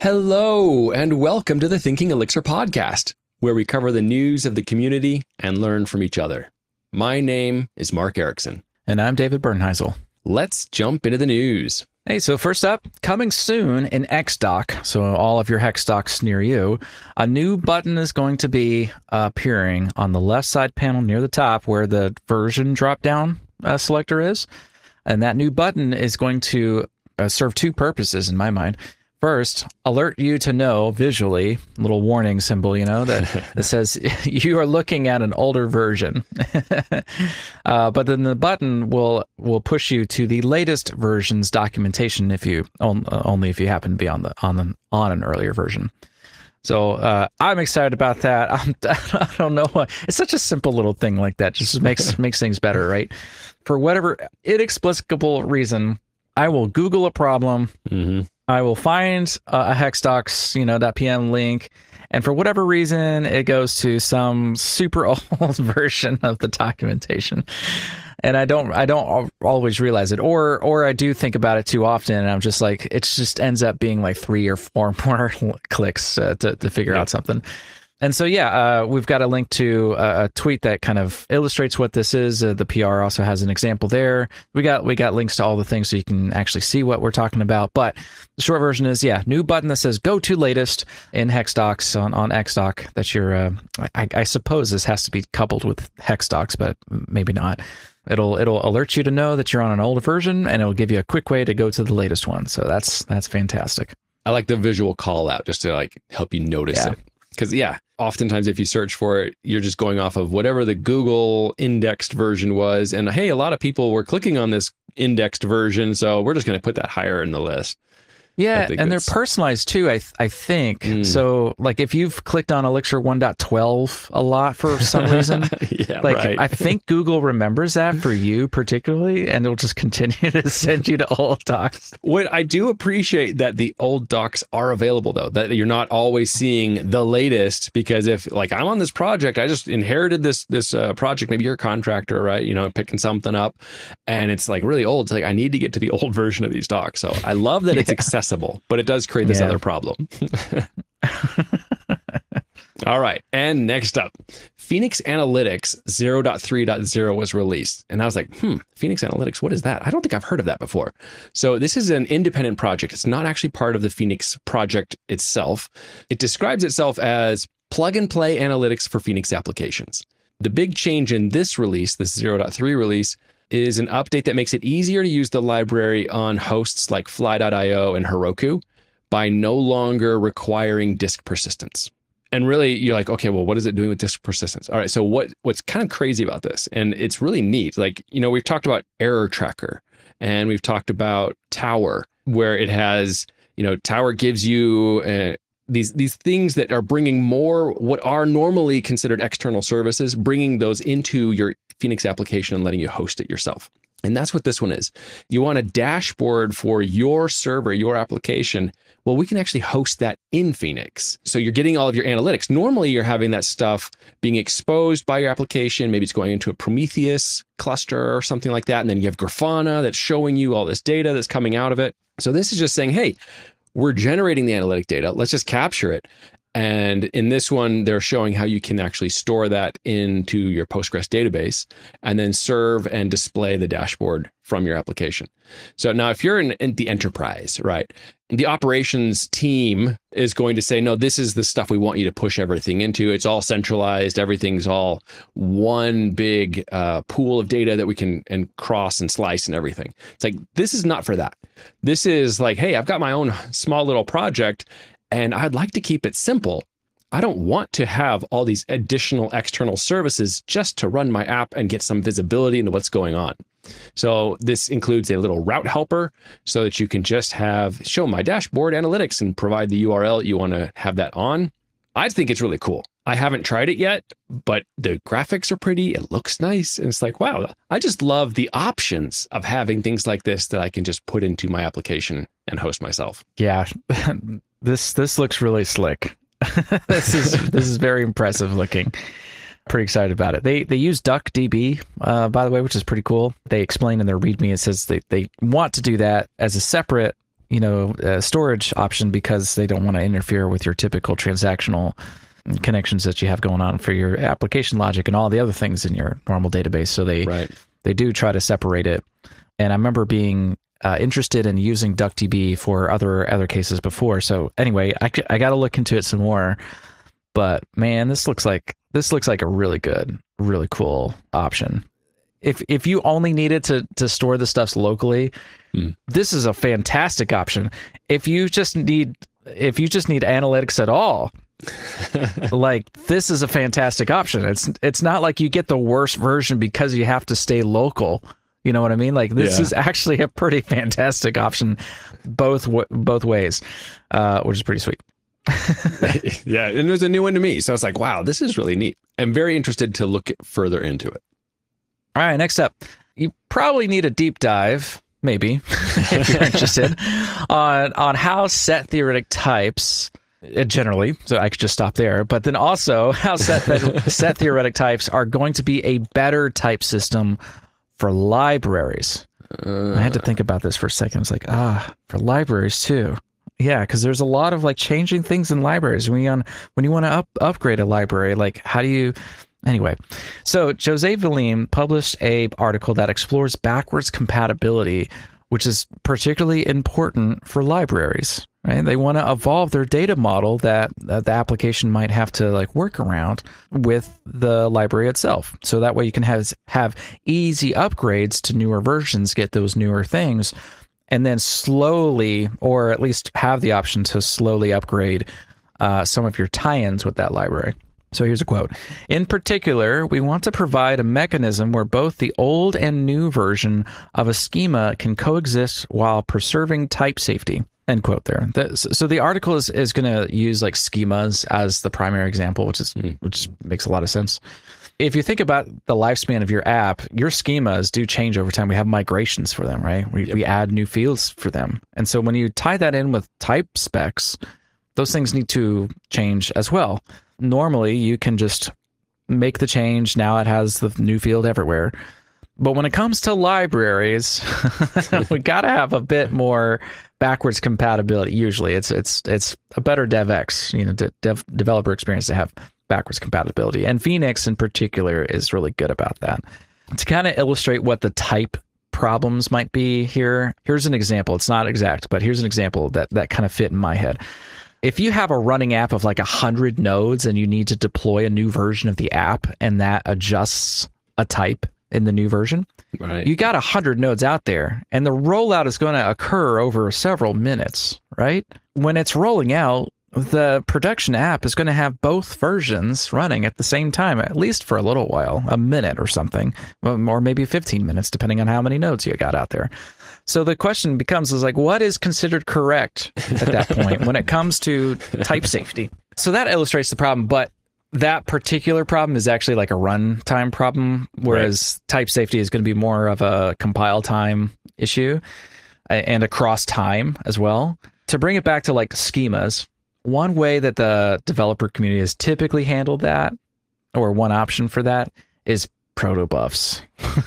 Hello, and welcome to the Thinking Elixir podcast, where we cover the news of the community and learn from each other. My name is Mark Erickson. And I'm David Bernheisel. Let's jump into the news. Hey, so first up, coming soon in XDoc, so all of your hex docs near you, a new button is going to be appearing on the left side panel near the top where the version drop-down selector is. And that new button is going to serve two purposes in my mind. First, alert you to know visually, little warning symbol, that says you are looking at an older version. But then the button will push you to the latest version's documentation if you only if you happen to be on an earlier version. So I'm excited about that. I don't know why. It's such a simple little thing like that. Just makes things better, right? For whatever inexplicable reason, I will Google a problem. Mm-hmm. I will find a hexdocs.pm link, and for whatever reason, it goes to some super old version of the documentation, and I don't always realize it, or I do think about it too often, and I'm just like, it just ends up being like 3 or 4 more clicks to figure out something. And so, we've got a link to a tweet that kind of illustrates what this is. The PR also has an example there. We got links to all the things so you can actually see what we're talking about. But the short version is, new button that says go to latest in HexDocs on XDoc. That's your, I suppose this has to be coupled with HexDocs, but maybe not. It'll alert you to know that you're on an older version, and it'll give you a quick way to go to the latest one. So that's fantastic. I like the visual call out just to like help you notice it. Because, oftentimes if you search for it, you're just going off of whatever the Google indexed version was. And hey, a lot of people were clicking on this indexed version, so we're just going to put that higher in the list. Yeah, and they're personalized too, I think. So, like, if you've clicked on Elixir 1.12 a lot for some reason, I think Google remembers that for you particularly, and it'll just continue to send you to old docs. What I do appreciate that the old docs are available, though, that you're not always seeing the latest, because if, like, I'm on this project, I just inherited this project, maybe you're a contractor, right? Picking something up, and it's like really old. It's like, I need to get to the old version of these docs. So I love that it's accessible. But it does create this other problem. All right. And next up, Phoenix Analytics 0.3.0 was released. And I was like, Phoenix Analytics, what is that? I don't think I've heard of that before. So this is an independent project. It's not actually part of the Phoenix project itself. It describes itself as plug and play analytics for Phoenix applications. The big change in this release, this 0.3 release, is an update that makes it easier to use the library on hosts like Fly.io and Heroku by no longer requiring disk persistence. And really, you're like, okay, well, what is it doing with disk persistence? All right, so what's kind of crazy about this, and it's really neat, like, we've talked about Error Tracker, and we've talked about Tower, where it has, Tower gives you these things that are bringing more what are normally considered external services, bringing those into your Phoenix application and letting you host it yourself. And that's what this one is. You want a dashboard for your server, your application. Well, we can actually host that in Phoenix. So you're getting all of your analytics. Normally, you're having that stuff being exposed by your application. Maybe it's going into a Prometheus cluster or something like that. And then you have Grafana that's showing you all this data that's coming out of it. So this is just saying, hey, we're generating the analytic data. Let's just capture it. And in this one, they're showing how you can actually store that into your Postgres database and then serve and display the dashboard from your application. So now if you're in the enterprise, right, the operations team is going to say, no, this is the stuff we want you to push everything into. It's all centralized. Everything's all one big pool of data that we can cross and slice and everything. It's like, this is not for that. This is like, hey, I've got my own small little project, and I'd like to keep it simple. I don't want to have all these additional external services just to run my app and get some visibility into what's going on. So this includes a little route helper so that you can just show my dashboard analytics and provide the URL you want to have that on. I think it's really cool. I haven't tried it yet, but the graphics are pretty. It looks nice. And it's like, wow, I just love the options of having things like this that I can just put into my application and host myself. Yeah, this looks really slick. This is very impressive looking. Pretty excited about it. They use DuckDB, by the way, which is pretty cool. They explain in their README, it says they want to do that as a separate storage option because they don't want to interfere with your typical transactional connections that you have going on for your application logic and all the other things in your normal database. So they do try to separate it. And I remember being interested in using DuckDB for other cases before. So anyway, I got to look into it some more. But man, this looks like a really good, really cool option. If you only needed to store the stuff locally, this is a fantastic option. If you just need analytics at all, like this is a fantastic option. It's not like you get the worst version because you have to stay local. You know what I mean? Like this is actually a pretty fantastic option both ways, which is pretty sweet. Yeah, and it was a new one to me. So I was like, wow, this is really neat. I'm very interested to look further into it. All right, next up, you probably need a deep dive, maybe, if you're interested, on how set theoretic types generally, so I could just stop there, but then also how set theoretic types are going to be a better type system for libraries. I had to think about this for a second. It's like, for libraries too. Yeah, because there's a lot of like changing things in libraries. When you want to upgrade a library, like how do you... Anyway, so Jose Valim published an article that explores backwards compatibility, which is particularly important for libraries. Right? They want to evolve their data model that the application might have to like work around with the library itself. So that way you can have easy upgrades to newer versions, get those newer things, and then slowly, or at least have the option to slowly upgrade some of your tie-ins with that library. So here's a quote. In particular, we want to provide a mechanism where both the old and new version of a schema can coexist while preserving type safety. End quote there. So the article is going to use like schemas as the primary example, which makes a lot of sense. If you think about the lifespan of your app, your schemas do change over time. We have migrations for them, right? We add new fields for them. And so when you tie that in with type specs, those things need to change as well. Normally, you can just make the change. Now it has the new field everywhere. But when it comes to libraries, we got to have a bit more backwards compatibility. Usually, it's a better DevX, developer experience to have backwards compatibility. And Phoenix in particular is really good about that. To kind of illustrate what the type problems might be here, here's an example. It's not exact, but here's an example that kind of fit in my head. If you have a running app of like 100 nodes and you need to deploy a new version of the app and that adjusts a type in the new version, right, you got 100 nodes out there and the rollout is going to occur over several minutes, right? When it's rolling out, the production app is going to have both versions running at the same time, at least for a little while, a minute or something, or maybe 15 minutes, depending on how many nodes you got out there. So the question becomes is like, what is considered correct at that point when it comes to type safety? So that illustrates the problem, but that particular problem is actually like a runtime problem, whereas type safety is going to be more of a compile time issue and across time as well. To bring it back to like schemas, one way that the developer community has typically handled that, or one option for that, is protobufs.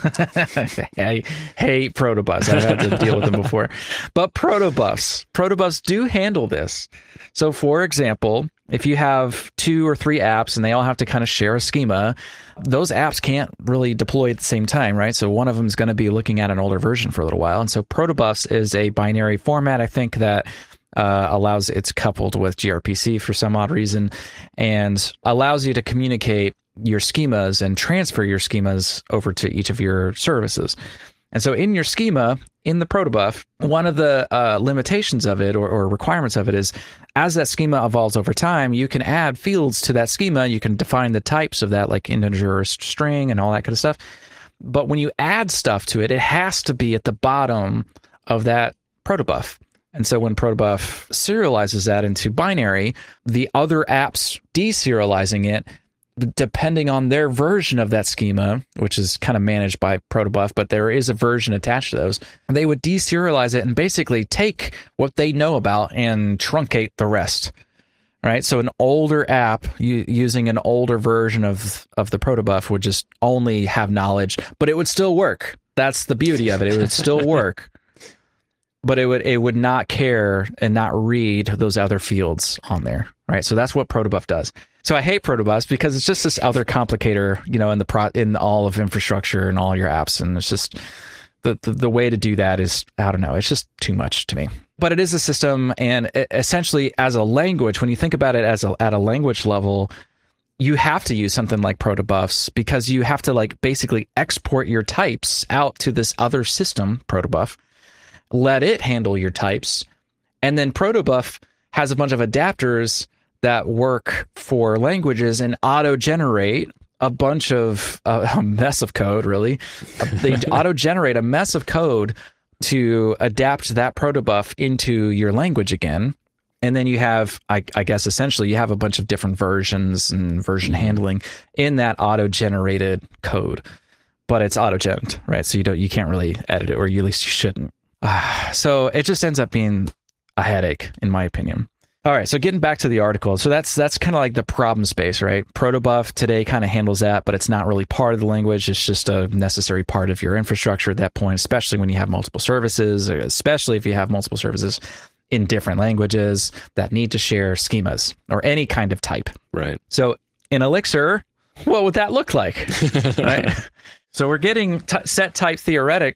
I hate protobufs. I've had to deal with them before. But protobufs do handle this. So for example, if you have 2 or 3 apps and they all have to kind of share a schema, those apps can't really deploy at the same time, right? So one of them is going to be looking at an older version for a little while. And so protobufs is a binary format, I think, that allows it's coupled with gRPC for some odd reason and allows you to communicate your schemas and transfer your schemas over to each of your services. And so in your schema, in the protobuf, one of the limitations of it or requirements of it is as that schema evolves over time, you can add fields to that schema. You can define the types of that, like integer or string and all that kind of stuff. But when you add stuff to it, it has to be at the bottom of that protobuf. And so when protobuf serializes that into binary, the other apps deserializing it, depending on their version of that schema, which is kind of managed by protobuf, but there is a version attached to those, they would deserialize it and basically take what they know about and truncate the rest, right? So an older app using an older version of the protobuf would just only have knowledge, but it would still work. That's the beauty of it. It would still work. but it would not care and not read those other fields on there, right? So that's what protobuf does. So I hate protobuf because it's just this other complicator, in all of infrastructure and all your apps, and it's just the way to do that is, I don't know, it's just too much to me. But it is a system, and essentially as a language, when you think about it at a language level, you have to use something like protobufs because you have to like basically export your types out to this other system, protobuf, let it handle your types, and then protobuf has a bunch of adapters that work for languages and auto-generate a bunch of a mess of code, really. They auto-generate a mess of code to adapt that protobuf into your language again. And then you have, I guess, essentially, you have a bunch of different versions and version handling in that auto-generated code. But it's auto-gened, right? So you can't really edit it, or at least you shouldn't. So it just ends up being a headache, in my opinion. All right, so getting back to the article. So that's kind of like the problem space, right? Protobuf today kind of handles that, but it's not really part of the language. It's just a necessary part of your infrastructure at that point, especially when you have multiple services, or especially if you have multiple services in different languages that need to share schemas or any kind of type. Right. So in Elixir, what would that look like? Right? So we're getting set theoretic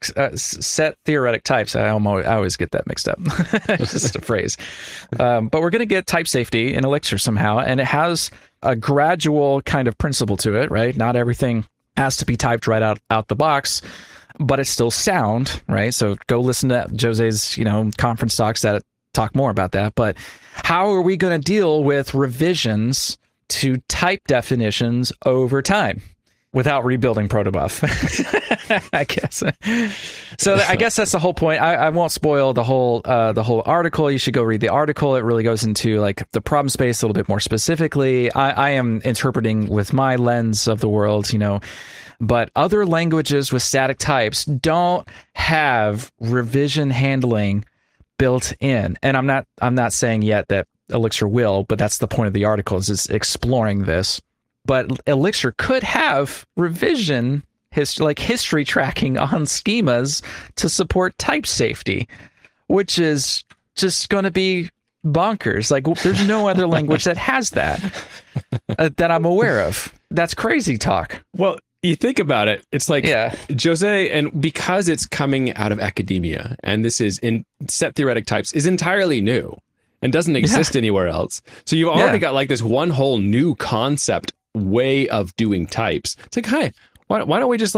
types. I always get that mixed up. It's just a phrase. But we're going to get type safety in Elixir somehow, and it has a gradual kind of principle to it, right? Not everything has to be typed right out the box, but it's still sound, right? So go listen to Jose's, conference talks that talk more about that. But how are we going to deal with revisions to type definitions over time without rebuilding protobuf? I guess. So I guess that's the whole point. I won't spoil the whole article. You should go read the article. It really goes into like the problem space a little bit more specifically. I am interpreting with my lens of the world, but other languages with static types don't have revision handling built in. And I'm not saying yet that Elixir will, but that's the point of the article, is exploring this. But Elixir could have revision history tracking on schemas to support type safety, which is just going to be bonkers. Like, there's no other language that has that that I'm aware of. That's crazy talk. Well, you think about it, it's like, yeah, Jose, and because it's coming out of academia, and this is in set theoretic types, is entirely new and doesn't exist anywhere else. So you've already got like this one whole new concept way of doing types. It's like, hi, why don't we just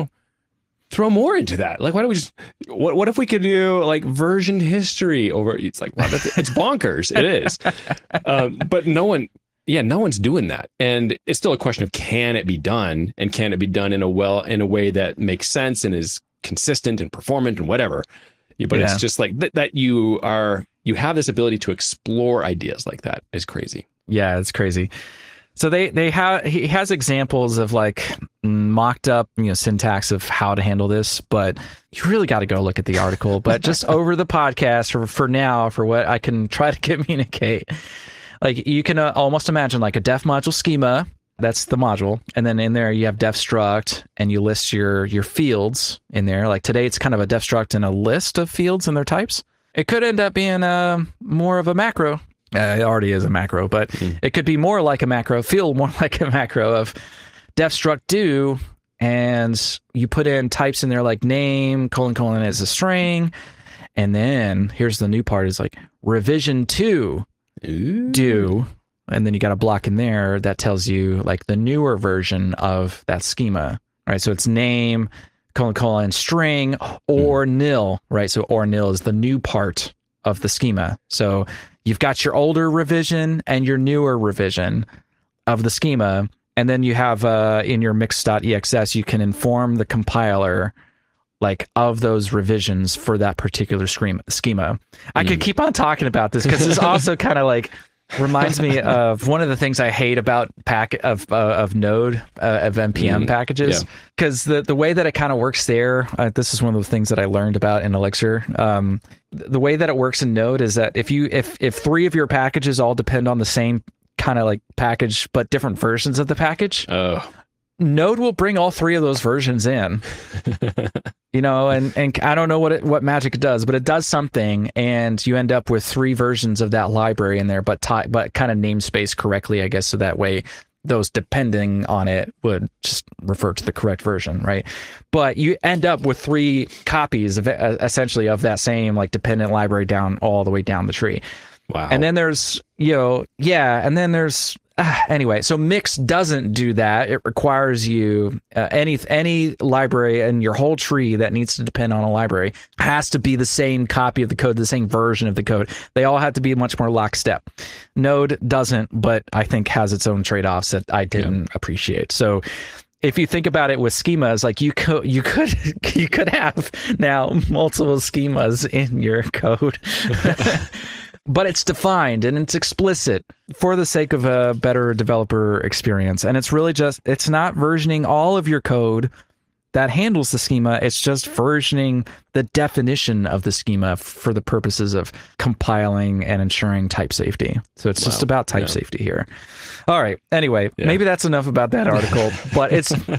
throw more into that? Like, why don't we just, what if we could do like version history over, it's like, wow, it's bonkers. It is. But no one's doing that. And it's still a question of, can it be done? And can it be done in a way that makes sense and is consistent and performant and whatever. But it's just like that you have this ability to explore ideas like that is crazy. Yeah, it's crazy. So he has examples of like mocked up, syntax of how to handle this, but you really got to go look at the article. But just over the podcast for now, for what I can try to communicate, like you can almost imagine like a def module schema. That's the module. And then in there you have def struct, and you list your fields in there. Like today it's kind of a def struct and a list of fields and their types. It could end up being more of a macro. It already is a macro, but it could be more like a macro, feel more like a macro of def struct do, and you put in types in there like name, : as a string. And then here's the new part, is like revision to do. And then you got a block in there that tells you like the newer version of that schema, right? So it's name, : string, or nil, right? So or nil is the new part of the schema. So you've got your older revision and your newer revision of the schema. And then you have in your mix.exs, you can inform the compiler like of those revisions for that particular schema. I could keep on talking about this because this also kind of like reminds me of one of the things I hate about of Node of npm packages, because the way that it kind of works there, this is one of the things that I learned about in Elixir. The way that it works in Node is that if three of your packages all depend on the same kind of like package but different versions of the package, Node will bring all three of those versions in, and I don't know what magic it does, but it does something, and you end up with three versions of that library in there, but kind of namespace correctly, I guess, so that way those depending on it would just refer to the correct version, right? But you end up with three copies of essentially of that same like dependent library down all the way down the tree. Wow. And then there's, and then there's anyway, so Mix doesn't do that. It requires you any library in your whole tree that needs to depend on a library has to be the same copy of the code, the same version of the code. They all have to be much more lockstep. Node doesn't, but I think has its own trade-offs that I didn't appreciate. So if you think about it with schemas, like you could have now multiple schemas in your code. But it's defined and it's explicit for the sake of a better developer experience. And it's really it's not versioning all of your code that handles the schema. It's just versioning the definition of the schema for the purposes of compiling and ensuring type safety. So it's just about type safety here. All right. Anyway, maybe that's enough about that article, but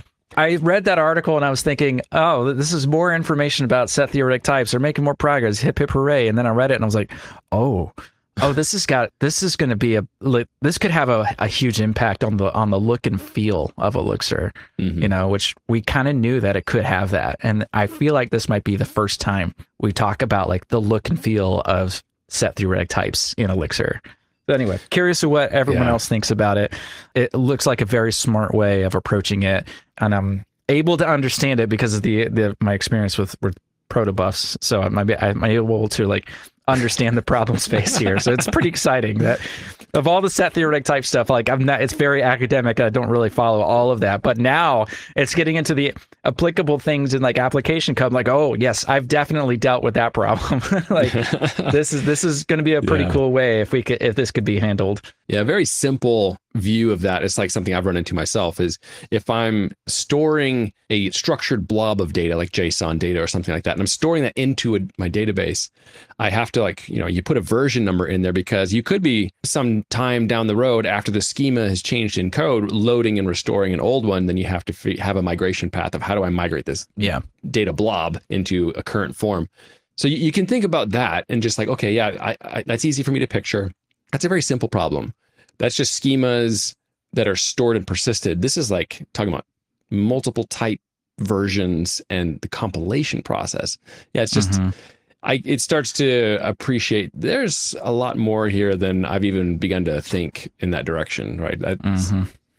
I read that article and I was thinking, oh, this is more information about set theoretic types. They're making more progress. Hip, hip, hooray. And then I read it and I was like, oh, this is going to be this could have a huge impact on the look and feel of Elixir, which we kind of knew that it could have that. And I feel like this might be the first time we talk about like the look and feel of set theoretic types in Elixir. But anyway, curious of what everyone else thinks about it. It looks like a very smart way of approaching it, and I'm able to understand it because of my experience with protobufs. So I'm able to like understand the problem space here. So it's pretty exciting that of all the set theoretic type stuff, like it's very academic. I don't really follow all of that, but now it's getting into the applicable things in like application code. I'm like, oh yes, I've definitely dealt with that problem. Like this is going to be a pretty cool way if this could be handled. Yeah, a very simple view of that. It's like something I've run into myself is if I'm storing a structured blob of data like JSON data or something like that, and I'm storing that into my database, I have to you put a version number in there because you could be some time down the road after the schema has changed in code, loading and restoring an old one, then you have to have a migration path of how do I migrate this data blob into a current form. So you can think about that and just like, okay, I that's easy for me to picture. That's a very simple problem. That's just schemas that are stored and persisted. This is like talking about multiple type versions and the compilation process. Yeah, it's just, it starts to appreciate there's a lot more here than I've even begun to think in that direction, right? That's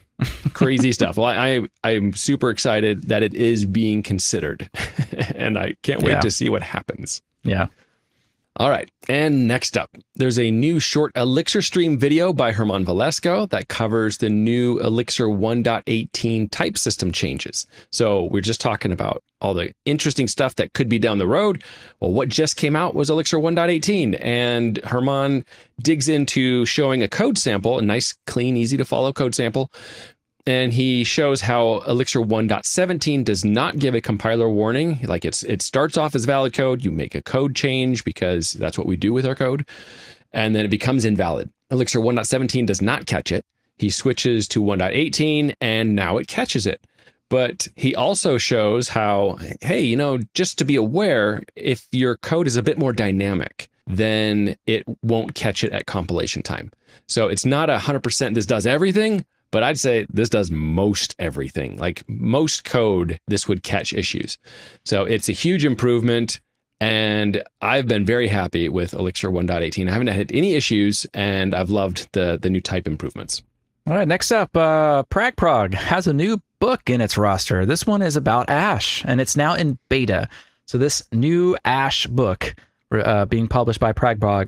crazy stuff. Well, I'm super excited that it is being considered and I can't wait to see what happens. Yeah. All right. And next up, there's a new short Elixir stream video by Germán Velasco that covers the new Elixir 1.18 type system changes. So we're just talking about all the interesting stuff that could be down the road. Well, what just came out was Elixir 1.18, and Germán digs into showing a code sample, a nice, clean, easy to follow code sample. And he shows how Elixir 1.17 does not give a compiler warning. Like it starts off as valid code. You make a code change because that's what we do with our code. And then it becomes invalid. Elixir 1.17 does not catch it. He switches to 1.18 and now it catches it. But he also shows how, hey, just to be aware, if your code is a bit more dynamic, then it won't catch it at compilation time. So it's not 100% this does everything, but I'd say this does most everything. Like most code, this would catch issues. So it's a huge improvement. And I've been very happy with Elixir 1.18. I haven't had any issues, and I've loved the new type improvements. All right, next up, PragProg has a new book in its roster. This one is about Ash, and it's now in beta. So this new Ash book being published by PragProg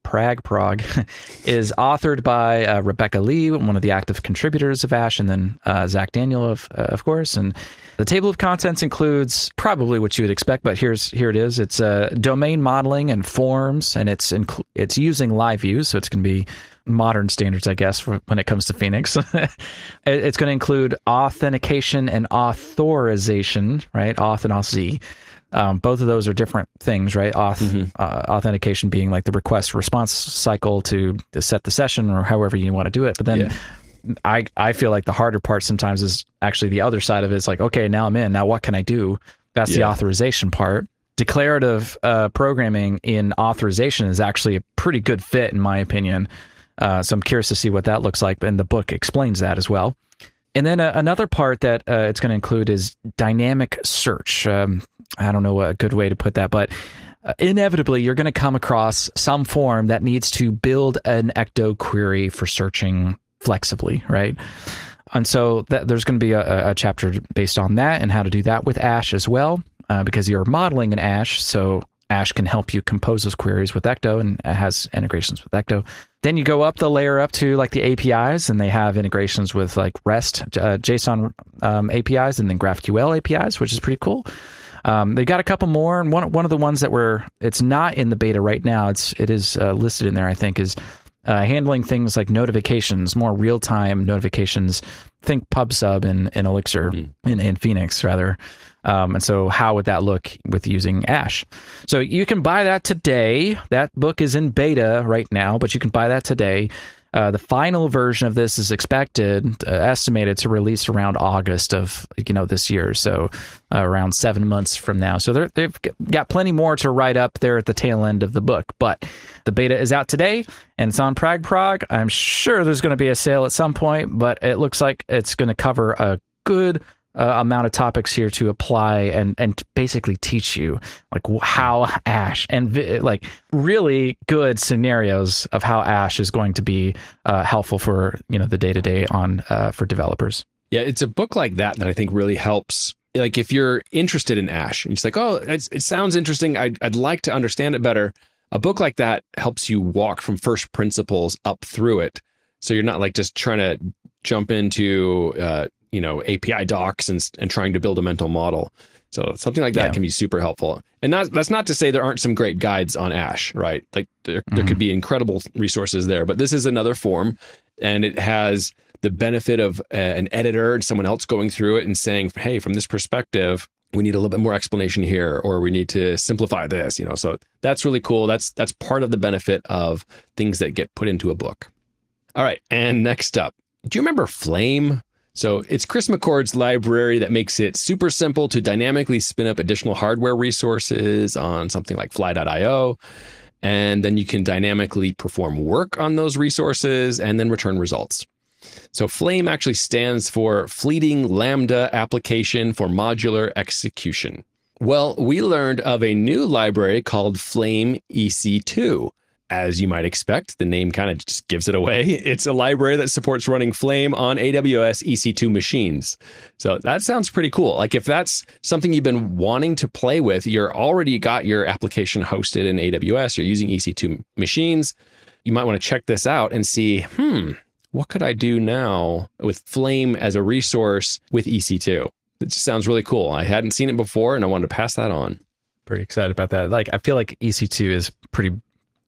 is authored by Rebecca Lee, one of the active contributors of Ash, and then Zach Daniel, of course. And the table of contents includes probably what you would expect, but here it is. It's domain modeling and forms, and it's using live views, so it's going to be modern standards, I guess, when it comes to Phoenix. It's going to include authentication and authorization, right? Auth and auth. Both of those are different things, right? Authentication being like the request response cycle to set the session or however you want to do it. But then I feel like the harder part sometimes is actually the other side of it. It's like, okay, now I'm in. Now what can I do? That's the authorization part. Declarative programming in authorization is actually a pretty good fit, in my opinion. So I'm curious to see what that looks like. And the book explains that as well. And then another part that it's going to include is dynamic search. I don't know a good way to put that, but inevitably you're going to come across some form that needs to build an Ecto query for searching flexibly, right? And so there's going to be a chapter based on that and how to do that with Ash as well, because you're modeling an Ash, so Ash can help you compose those queries with Ecto, and it has integrations with Ecto. Then you go up the layer up to like the APIs, and they have integrations with like REST, JSON APIs, and then GraphQL APIs, which is pretty cool. They got a couple more, and one of the ones that it's not in the beta right now, it is listed in there, I think, is handling things like notifications, more real-time notifications. Think PubSub and Elixir in Phoenix, rather. And so how would that look with using Ash? So you can buy that today. That book is in beta right now, but you can buy that today. The final version of this is estimated to release around August of this year, so around 7 months from now. So they've got plenty more to write up there at the tail end of the book. But the beta is out today, and it's on Prog. I'm sure there's going to be a sale at some point, but it looks like it's going to cover a good amount of topics here to apply and basically teach you like how Ash and like really good scenarios of how Ash is going to be helpful for the day-to-day on for developers. Yeah, it's a book like that I think really helps. Like if you're interested in Ash and it's like, oh, it sounds interesting, I'd like to understand it better. A book like that helps you walk from first principles up through it, so you're not like just trying to jump into API docs and trying to build a mental model. So something like that can be super helpful. And that's not to say there aren't some great guides on Ash, right? Like there could be incredible resources there, but this is another form, and it has the benefit of an editor and someone else going through it and saying, hey, from this perspective, we need a little bit more explanation here, or we need to simplify this, so that's really cool. That's part of the benefit of things that get put into a book. All right. And next up, do you remember Flame? So it's Chris McCord's library that makes it super simple to dynamically spin up additional hardware resources on something like fly.io. And then you can dynamically perform work on those resources and then return results. So Flame actually stands for Fleeting Lambda Application for Modular Execution. Well, we learned of a new library called Flame EC2. As you might expect, the name kind of just gives it away. It's a library that supports running Flame on AWS EC2 machines. So that sounds pretty cool. Like if that's something you've been wanting to play with, you're already got your application hosted in AWS, you're using EC2 machines, you might want to check this out and see, what could I do now with Flame as a resource with EC2? It just sounds really cool. I hadn't seen it before and I wanted to pass that on. Pretty excited about that. Like I feel like EC2 is pretty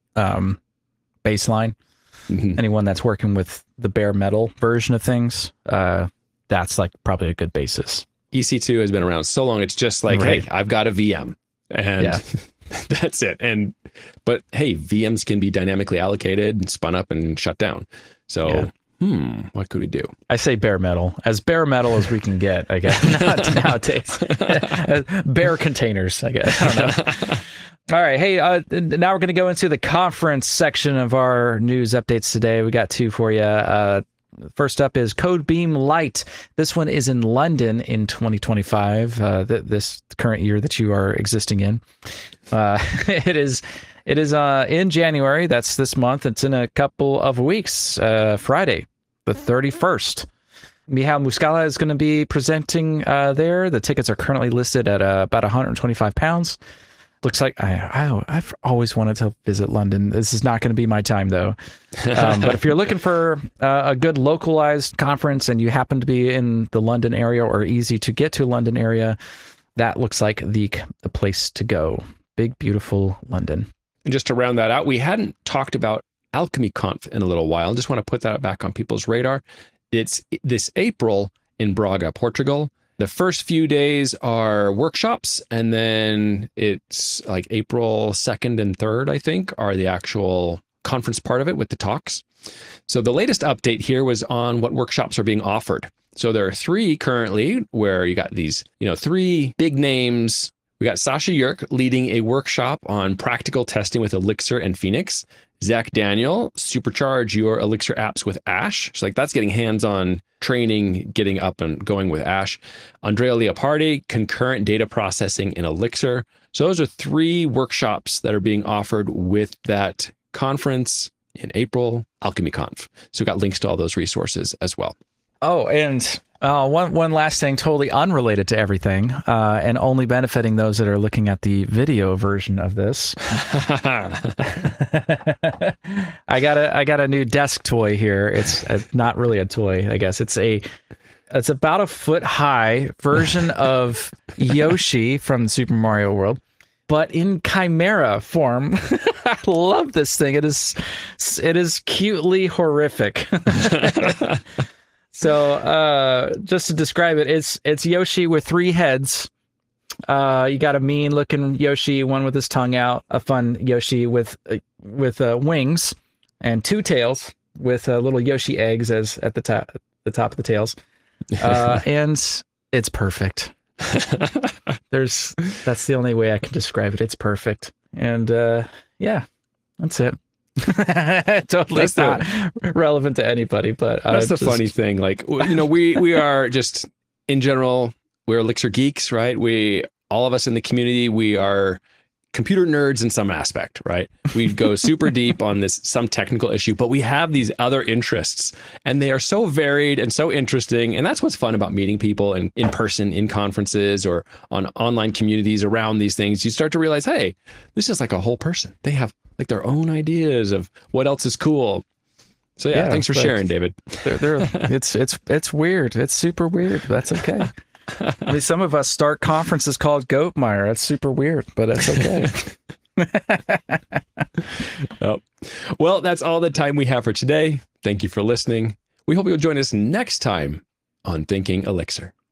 baseline. Anyone that's working with the bare metal version of things, that's like probably a good basis. EC2 has been around so long. It's just like, hey, I've got a VM and that's it. But hey, VMs can be dynamically allocated and spun up and shut down. So what could we do? I say bare metal, as bare metal as we can get, I guess. Not nowadays. Bare containers, I guess. I don't know. All right. Hey, now we're going to go into the conference section of our news updates today. We got two for you. First up is Codebeam Lite. This one is in London in 2025, this current year that you are existing in. It is in January. That's this month. It's in a couple of weeks, Friday, the 31st. Michał Muscala is going to be presenting there. The tickets are currently listed at about £125. Looks like I've always wanted to visit London. This is not going to be my time, though. But if you're looking for a good localized conference and you happen to be in the London area or easy to get to London area, that looks like the place to go. Big, beautiful London. And just to round that out, we hadn't talked about AlchemyConf in a little while. Just want to put that back on people's radar. It's this April in Braga, Portugal. The first few days are workshops, and then it's like April 2nd and 3rd, I think, are the actual conference part of it with the talks. So the latest update here was on what workshops are being offered. So there are 3 currently where you got these, 3 big names. We got Sasha Yerk leading a workshop on practical testing with Elixir and Phoenix. Zach Daniel, supercharge your Elixir apps with Ash. So that's getting hands-on training, getting up and going with Ash. Andrea Leopardi, concurrent data processing in Elixir. So those are 3 workshops that are being offered with that conference in April, AlchemyConf. So we got links to all those resources as well. Oh, and one last thing, totally unrelated to everything, and only benefiting those that are looking at the video version of this. I got a new desk toy here. It's not really a toy, I guess. It's about a foot high version of Yoshi from Super Mario World, but in chimera form. I love this thing. It is cutely horrific. So just to describe it, it's Yoshi with 3 heads. You got a mean looking Yoshi, one with his tongue out, a fun Yoshi with wings, and 2 tails with little Yoshi eggs as at the top of the tails. And it's perfect. That's the only way I can describe it. It's perfect. And yeah, that's it. Totally not relevant to anybody, but that's the funny thing. We are just, in general, we're Elixir geeks, right? All of us in the community, we are computer nerds in some aspect, right? We go super deep on some technical issue, but we have these other interests, and they are so varied and so interesting. And that's what's fun about meeting people in person, in conferences or on online communities around these things. You start to realize, hey, this is like a whole person. They have their own ideas of what else is cool. So yeah, thanks for sharing, David. It's weird. It's super weird. That's okay. I mean, some of us start conferences called Goatmire. That's super weird, but that's okay. Oh. Well, that's all the time we have for today. Thank you for listening. We hope you'll join us next time on Thinking Elixir.